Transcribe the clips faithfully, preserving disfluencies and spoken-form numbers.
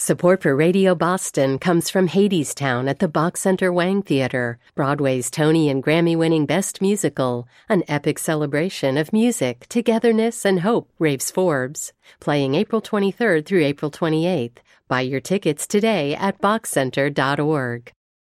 Support for Radio Boston comes from Hadestown at the Bach Center Wang Theater, Broadway's Tony and Grammy-winning Best Musical, an epic celebration of music, togetherness, and hope, raves Forbes. Playing April twenty-third through April twenty-eighth. Buy your tickets today at bach center dot org.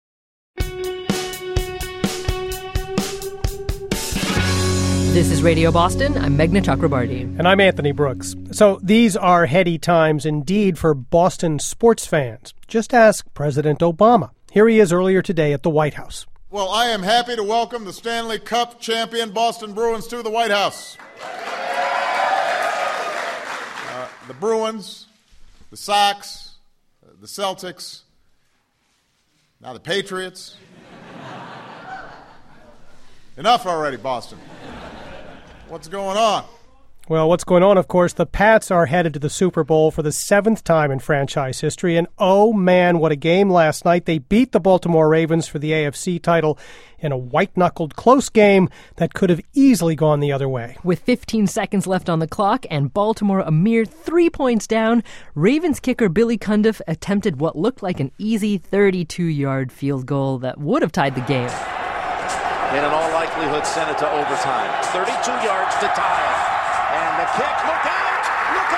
This is Radio Boston. I'm Meghna Chakrabarti. And I'm Anthony Brooks. So these are heady times indeed for Boston sports fans. Just ask President Obama. Here he is earlier today at the White House. Well, I am happy to welcome the Stanley Cup champion Boston Bruins to the White House. Uh, the Bruins, the Sox, uh, the Celtics, now the Patriots. Enough already, Boston. What's going on? Well, what's going on, of course, the Pats are headed to the Super Bowl for the seventh time in franchise history. And oh, man, what a game last night. They beat the Baltimore Ravens for the A F C title in a white-knuckled close game that could have easily gone the other way. With fifteen seconds left on the clock and Baltimore a mere three points down, Ravens kicker Billy Cundiff attempted what looked like an easy thirty-two-yard field goal that would have tied the game. In an all likelihood, sent it to overtime. thirty-two yards to tie it. And the kick, look out! Look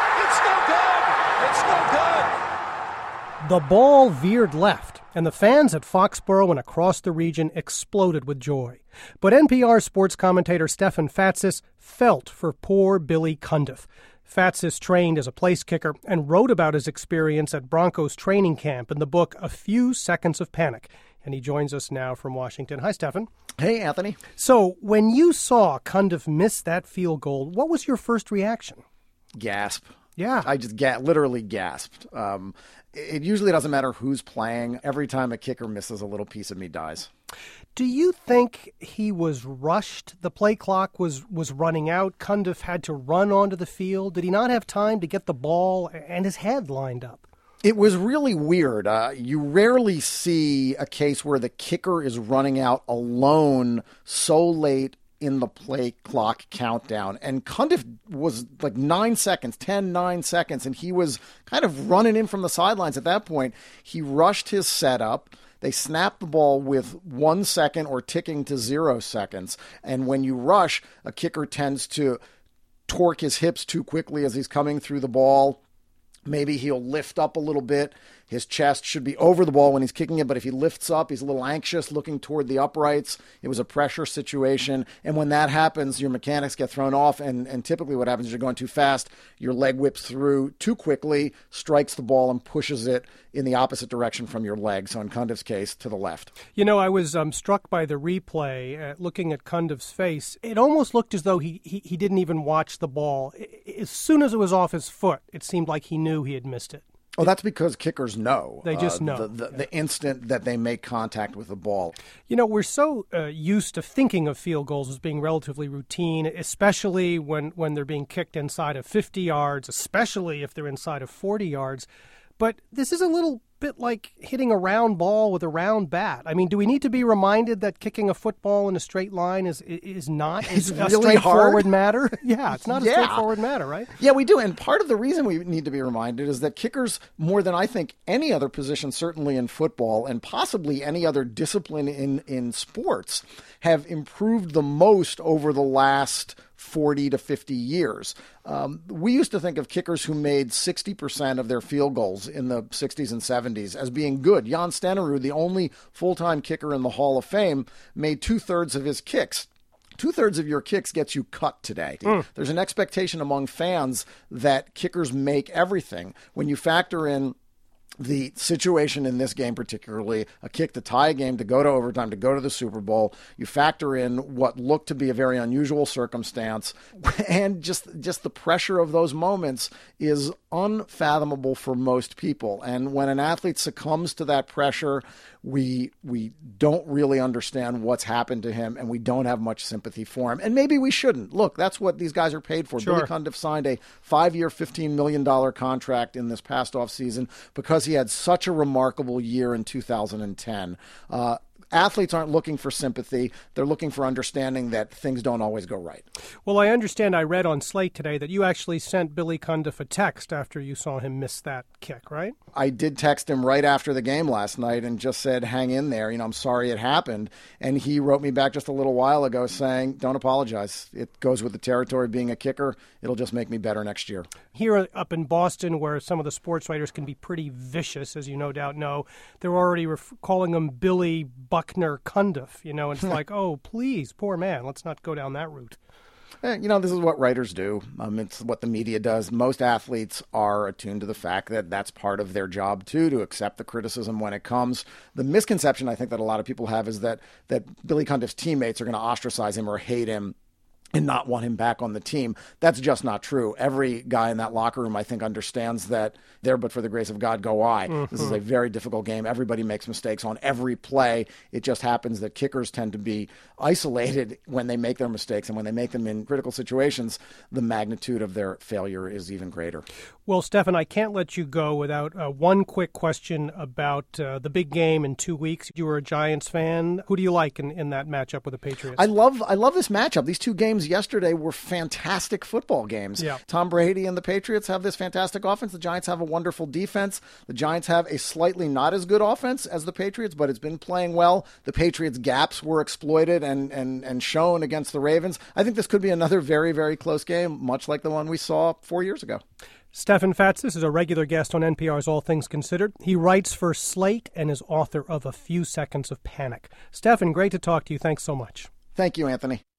out! It's no good! It's no good! The ball veered left, and the fans at Foxborough and across the region exploded with joy. But N P R sports commentator Stefan Fatsis felt for poor Billy Cundiff. Fatsis trained as a place kicker and wrote about his experience at Broncos training camp in the book A Few Seconds of Panic. And he joins us now from Washington. Hi, Stefan. Hey, Anthony. So when you saw Cundiff miss that field goal, what was your first reaction? Gasp. Yeah. I just ga- literally gasped. Um, it usually doesn't matter who's playing. Every time a kicker misses, a little piece of me dies. Do you think he was rushed? The play clock was, was running out. Cundiff had to run onto the field. Did he not have time to get the ball and his head lined up? It was really weird. Uh, you rarely see a case where the kicker is running out alone so late in the play clock countdown. And Cundiff was like nine seconds, ten, nine seconds, and he was kind of running in from the sidelines at that point. He rushed his setup. They snapped the ball with one second or ticking to zero seconds. And when you rush, a kicker tends to torque his hips too quickly as he's coming through the ball. Maybe he'll lift up a little bit. His chest should be over the ball when he's kicking it, but if he lifts up, he's a little anxious looking toward the uprights. It was a pressure situation. And when that happens, your mechanics get thrown off, and, and typically what happens is you're going too fast. Your leg whips through too quickly, strikes the ball, and pushes it in the opposite direction from your leg. So in Cundiff's case, to the left. You know, I was um, struck by the replay, uh, looking at Cundiff's face. It almost looked as though he, he, he didn't even watch the ball. As soon as it was off his foot, it seemed like he knew he had missed it. Oh, that's because kickers know. They just uh, know. The, the, yeah. the instant that they make contact with the ball. You know, we're so uh, used to thinking of field goals as being relatively routine, especially when, when they're being kicked inside of fifty yards, especially if they're inside of forty yards. But this is a little bit like hitting a round ball with a round bat. I mean, do we need to be reminded that kicking a football in a straight line is is not it's a really straightforward hard. matter? Yeah, it's not a yeah. straightforward matter, right? Yeah, we do. And part of the reason we need to be reminded is that kickers, more than I think any other position, certainly in football and possibly any other discipline in, in sports, have improved the most over the last forty to fifty years. Um, we used to think of kickers who made sixty percent of their field goals in the sixties and seventies as being good. Jan Stenerud, the only full-time kicker in the Hall of Fame, made two-thirds of his kicks. Two-thirds of your kicks gets you cut today. Mm. There's an expectation among fans that kickers make everything. When you factor in the situation in this game, particularly a kick to tie a game, to go to overtime, to go to the Super Bowl, you factor in what looked to be a very unusual circumstance, and just just the pressure of those moments is unfathomable for most people. And when an athlete succumbs to that pressure, we we don't really understand what's happened to him, and we don't have much sympathy for him. And maybe we shouldn't. Look, that's what these guys are paid for. Sure. Billy Cundiff signed a five-year, fifteen million dollars contract in this past offseason because he had such a remarkable year in two thousand ten. Uh, athletes aren't looking for sympathy. They're looking for understanding that things don't always go right. Well, I understand I read on Slate today that you actually sent Billy Cundiff a text after you saw him miss that kick, right? I did text him right after the game last night and just said, hang in there. You know, I'm sorry it happened. And he wrote me back just a little while ago saying, don't apologize. It goes with the territory of being a kicker. It'll just make me better next year. Here up in Boston, where some of the sports writers can be pretty vicious, as you no doubt know, they're already ref- calling him Billy Buckner Cundiff. You know, it's like, oh, please, poor man. Let's not go down that route. You know, this is what writers do. Um, it's what the media does. Most athletes are attuned to the fact that that's part of their job, too, to accept the criticism when it comes. The misconception I think that a lot of people have is that that Billy Cundiff's teammates are going to ostracize him or hate him and not want him back on the team. That's just not true. Every guy in that locker room, I think, understands that there but for the grace of God go I. Mm-hmm. This is a very difficult game. Everybody makes mistakes on every play. It just happens that kickers tend to be isolated when they make their mistakes, and when they make them in critical situations, the magnitude of their failure is even greater. Well, Stefan, I can't let you go without uh, one quick question about uh, the big game in two weeks. You were a Giants fan. Who do you like in, in that matchup with the Patriots? I love I love this matchup. These two games yesterday were fantastic football games. Yeah. Tom Brady and the Patriots have this fantastic offense. The Giants have a wonderful defense. The Giants have a slightly not as good offense as the Patriots, but it's been playing well. The Patriots' gaps were exploited and, and, and shown against the Ravens. I think this could be another very, very close game, much like the one we saw four years ago. Stefan Fatsis is a regular guest on N P R's All Things Considered. He writes for Slate and is author of A Few Seconds of Panic. Stefan, great to talk to you. Thanks so much. Thank you, Anthony.